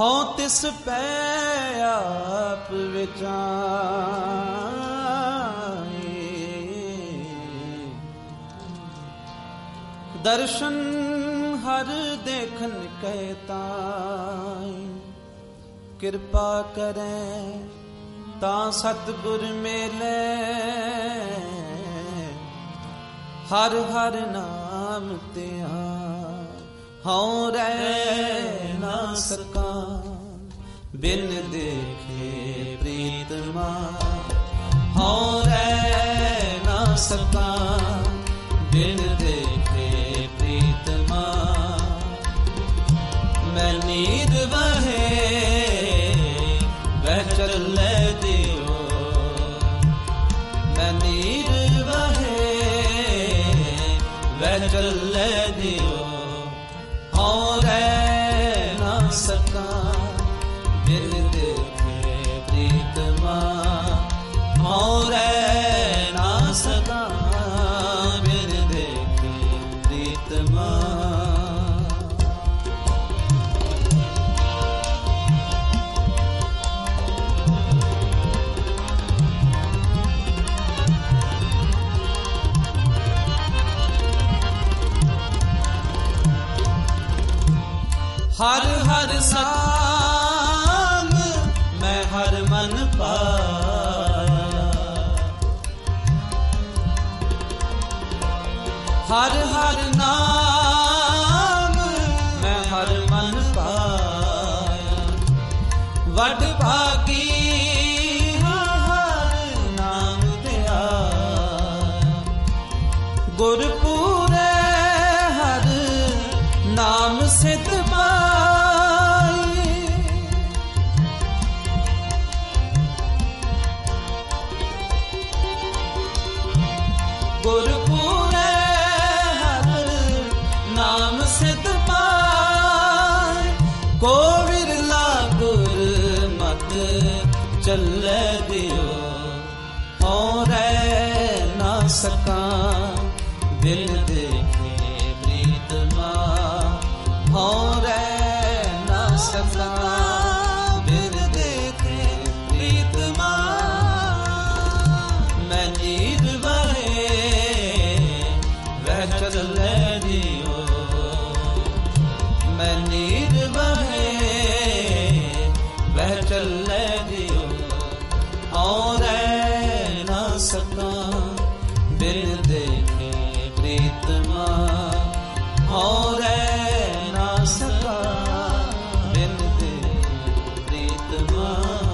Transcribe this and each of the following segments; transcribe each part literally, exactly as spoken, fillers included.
ਹਉ ਤਿਸ ਪੈ ਆਪ ਵਿਚਾਏ, ਦਰਸ਼ਨ ਹਰ ਦੇਖਨ ਕੈ ਤਾਈ, ਕਿਰਪਾ ਕਰੈ ਤਾਂ ਸਤਿਗੁਰ ਮੇਲੇ, ਹਰ ਹਰ ਨਾਮ ਧਿਆਨ ਹਉ ਰਹਿ ਨਾ ਸਕਾਂ, ਬਿਨ ਦੇਖੇ ਪ੍ਰੀਤਮਾ ਹਉ ਰਹਿ ਨਾ ਸਕਾਂ, ਬਿਨ ਦੇਖੇ ਪ੍ਰੀਤਮਾ, ਮੈਂ ਨੀਂਦ ਵਹੇ ਵਹਿ ਚੱਲੇ ਦਿਓ, ਮੈਂ ਨੀਂਦ ਵਹੇ ਵਹਿ ਚੱਲੇ ਦਿਓ, ਹਉ ਰਹਿ ਨਾ ਸਕਾਂ, ਬਿਨ ਦੇਖੇ ਪ੍ਰੀਤਮਾ ਹਉ ਰਹਿ ਨਾ ਸਕਾਂ, ਬਿਨ ਦੇਖੇ ਪ੍ਰੀਤਮਾ। ਹਰ ਹਰ ਨਾਮ ਮੈਂ ਹਰ ਮਨ ਪਾਇਆ, ਹਰ ਹਰ ਨਾਮ ਮੈਂ ਹਰ ਮਨ ਪਾਇਆ, ਵੱਡ ਭਾਗੀ ਹਰ ਨਾਮ ਧਿਆਇਆ, ਗੁਰਪੂਰੇ ਹਰ ਨਾਮ ਸਿਧ ਗੁਰਪੂਰੇ ਹਰ ਨਾਮ ਸਿਧ ਪਾਇ, ਕੋ ਵਿਰਲਾ ਗੁਰਮਤਿ ਚੱਲੇ ਦਿਓ, ਹਉ ਰਹਿ ਨਾ ਸਕਾਂ, ਬਿਨ ਦੇਖੇ ਪ੍ਰੀਤਮਾ ਹਉ ਰਹਿ ਨਾ ਸਕਾਂ, ਬਿਨ ਦੇਖੇ ਪ੍ਰੀਤਮਾ, ਮੈਂ ਨੀਂਦ ਵਹੇ ਵਹਿ ਚੱਲੇ ਦਿਓ, ਮੈਂ ਨੀਂਦ ਵਹੇ ਵਹਿ ਚੱਲੇ ਦਿਓ, ਹਉ ਰਹਿ ਨਾ ਸਕਾਂ, ਬਿਨ ਦੇਖੇ ਪ੍ਰੀਤਮਾ ਹਉ ਰਹਿ ਨਾ ਸਕਾਂ, ਬਿਨ ਦੇਖੇ ਪ੍ਰੀਤਮਾ।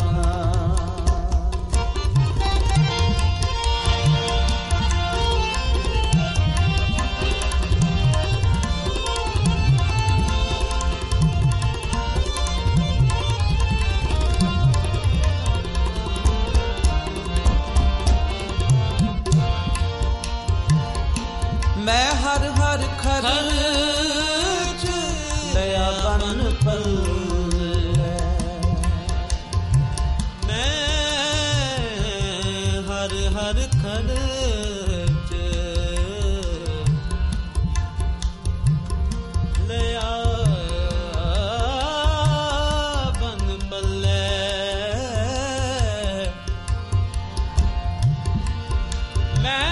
ਮੈਂ ਹਰ ਹਰ ਖਰਚ ਲਿਆ ਬਨ ਪੱਲੇ, ਮੈਂ ਹਰ ਹਰ ਖਰਚ ਲਿਆ ਬਨ ਪੱਲੇ, ਮੈਂ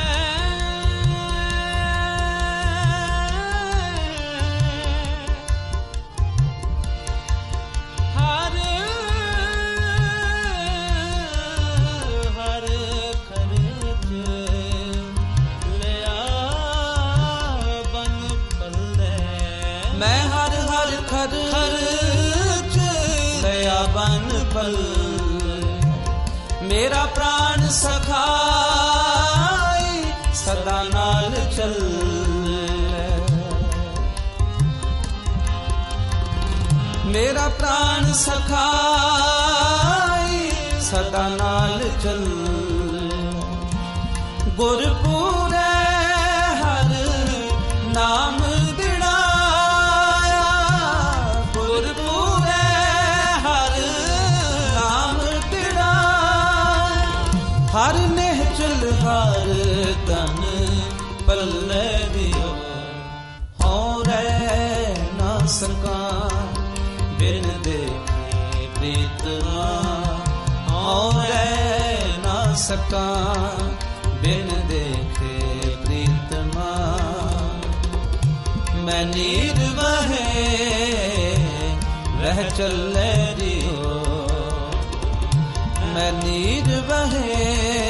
ਮੈਂ ਹਰ ਹਰ ਖਰਚ ਲਿਆ ਬਨ ਪੱਲੇ, ਮੇਰਾ ਪ੍ਰਾਣ ਸਖਾਈ ਸਦਾ ਨਾਲ ਚੱਲੇ, ਮੇਰਾ ਪ੍ਰਾਣ ਸਖਾਈ ਸਦਾ ਨਾਲ ਚੱਲੇ, ਗੁਰਪੂਰੇ ਹਰ ਨਾਮ ਹਰ ਨਿਹਚਲ ਹਰ ਤਨ ਪੱਲੇ ਦਿਓ, ਹਉ ਰਹਿ ਨਾ ਸਕਾਂ, ਬਿਨ ਦੇ ਪ੍ਰੀਤਮਾ, ਹਉ ਰਹਿ ਨਾ ਸਕਾਂ ਬਿਨ ਦੇਖੇ ਪ੍ਰੀਤਮਾ। ਮੈਂ ਨੀਰ ਵਹੇ ਵਹਿ ਚੱਲੇ ਦਿਓ, ਮੈਂ ਨੀਰ ਵਹੇ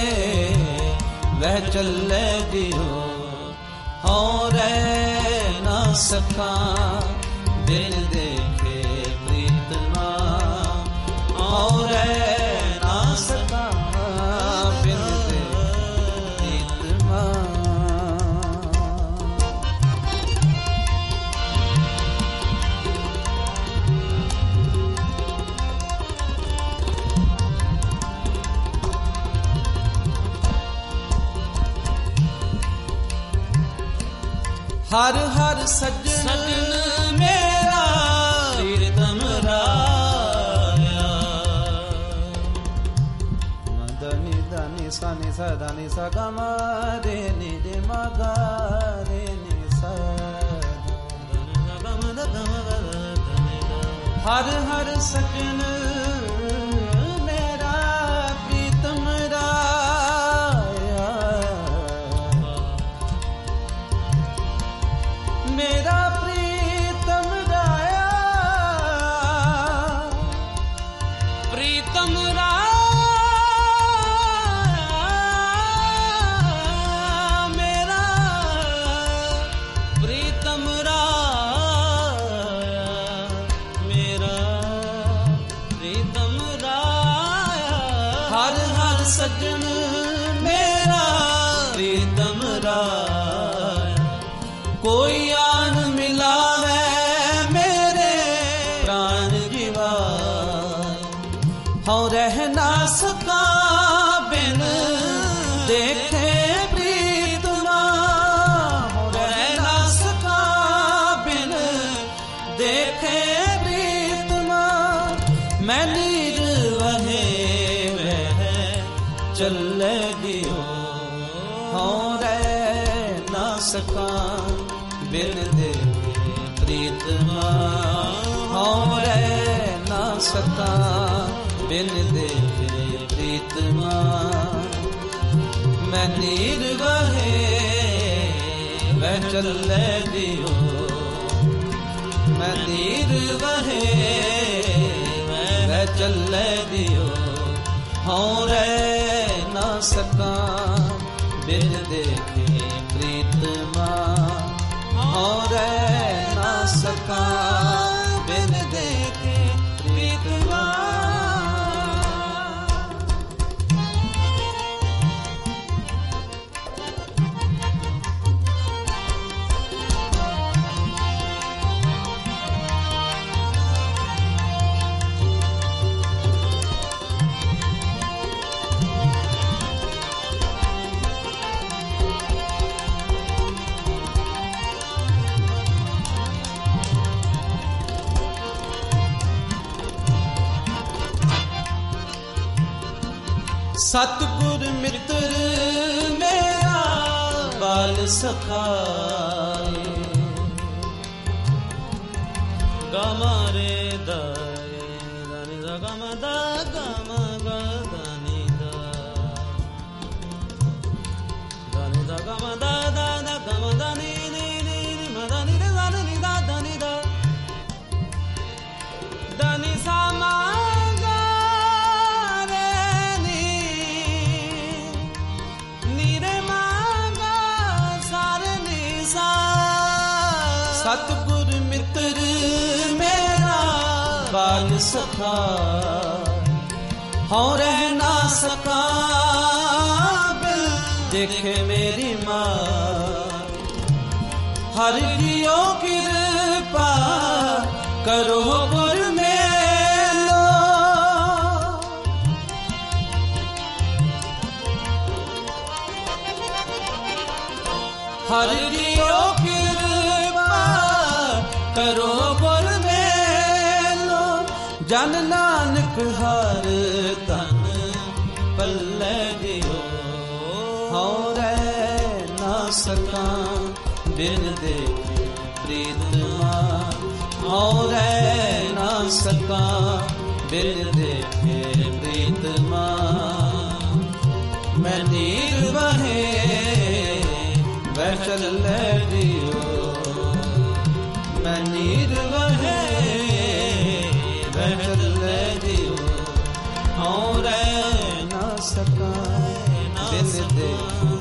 ਵਹਿ ਚੱਲੇ ਦਿਓ। ਹਉ ਰਹਿ ਨਾ ਸਕਾਂ ਬਿਨ ਦੇਖੇ ਪ੍ਰੀਤਮਾ, ਹਉ ਰਹਿ ਨਾ ਸਕਾਂ ਬਿਨ ਦੇਖੇ ਪ੍ਰੀਤਮਾ। ਹਰ ਹਰ ਸੱਜਣ ਸੱਜਣ ਮੇਰਾ ਪ੍ਰੀਤਮ ਰਾਇਆ। ਮਦਨੀ ਦਾਨੀ ਸਾਨੀ ਸਦਾਨੀ ਸਗਮ ਰੇ ਨੀ ਰੇ ਮਗਾ ਰੇ ਨੀ ਸਦਾ। ਹਰ ਹਰ ਸੱਜਣ ਮੇਰਾ ਪ੍ਰੀਤਮ ਰਾਇਆ। ਮੇਰਾ ਪ੍ਰੀਤਮ ਰਾਇਆ, ਪ੍ਰੀਤਮ ਰਾਇਆ ਮੇਰਾ, ਪ੍ਰੀਤਮ ਰਾਇਆ ਮੇਰਾ, ਪ੍ਰੀਤਮ ਰਾਇਆ। ਹਰ ਹਰ ਸੱਜਣ ਮੇਰਾ ਪ੍ਰੀਤਮ ਰਾਇਆ। ਕੋਈ ਆਨ ਮਿਲਾਵੇ ਮੇਰੇ ਪ੍ਰਾਣ ਜੀਵਾ, ਹਉ ਰਹਿ ਨਾ ਸਕਾਂ ਬਿਨ ਦੇਖੇ ਪ੍ਰੀਤਮਾ, ਹਉ ਰਹਿ ਨਾ ਸਕਾਂ ਬਿਨ ਦੇਖੇ ਪ੍ਰੀਤਮਾ। ਮੈਂ ਨੀਰ ਵਹੇ ਵਹਿ ਚੱਲੇ ਦਿਓ, ਹਉ ਰਹਿ ਨਾ ਸਕਾਂ ਬਿਨ ਦੇਖੇ ਪ੍ਰੀਤਮਾ, ਹਉ ਰਹਿ ਨਾ ਸਕਾਂ ਬਿਨ ਦੇਖੇ ਪ੍ਰੀਤਮਾ। ਮੈਂ ਨੀਰ ਵਹੇ ਵਹਿ ਚੱਲੇ ਦਿਓ, ਮੈਂ ਨੀਰ ਵਹੇ ਵਹਿ ਚੱਲੇ ਦਿਓ। ਹਉ ਰਹਿ ਨਾ ਸਕਾਂ ਬਿਨ ਦੇਖੇ ਪ੍ਰੀਤਮਾ, ਹਉ ਰਹਿ ਨਾ ਸਕਾਂ ਬਿਨ ਦੇਖੇ ਪ੍ਰੀਤਮਾ। ਸਤਿਗੁਰ ਮਿੱਤਰ ਮੇਰਾ ਬਾਲ ਸਖਾਏ, ਗਮਾਰੇ ਦਾਏ ਦਾਨੀ ਦਾ ਗਮ ਦਾ ਗਮ ਗਾ ਦਾਨੀ ਦਾ, ਦਾਨੀ ਦਾ ਗਮ ਦਾ ਦਾ ਦਾ ਗਮ ਦਾਨੀ ਨੀ ਨੀ ਨੀ ਮਦਾਨੀ ਦਾ ਦਾਨੀ ਦਾ ਦਾਨੀ ਦਾ ਦਾਨੀ ਸਮਾ ਸਤਿਗੁਰ ਮਿੱਤਰ ਮੇਰਾ ਬਾਲ ਸਖਾ, ਹਉ ਰਹਿ ਨਾ ਸਕਾਂ ਬਿਨ ਦੇਖੇ ਮੇਰੀ ਮਾਂ। ਹਰਿ ਜੀਓ ਕਿਰਪਾ ਕਰੋ ਗੁਰ ਮੇਲੋ, ਹਰਿ ਜੀਓ ਕਿਰਪਾ ਕਰੋ ਗੁਰ ਮੇਲੋ। ਜਨ ਨਾਨਕ ਹਰ ਤਨ ਪੱਲੇ ਦਿਓ, ਹਉ ਰਹਿ ਨਾ ਸਕਾਂ ਬਿਨ ਦੇਖੇ ਪ੍ਰੀਤਮਾ, ਹਉ ਰਹਿ ਨਾ ਸਕਾਂ बिन देखे प्रीतमा मैं नीर बहे वह चले दियो मैं नीर बहे वह चले दियो हूँ रह ना सका बिन देखे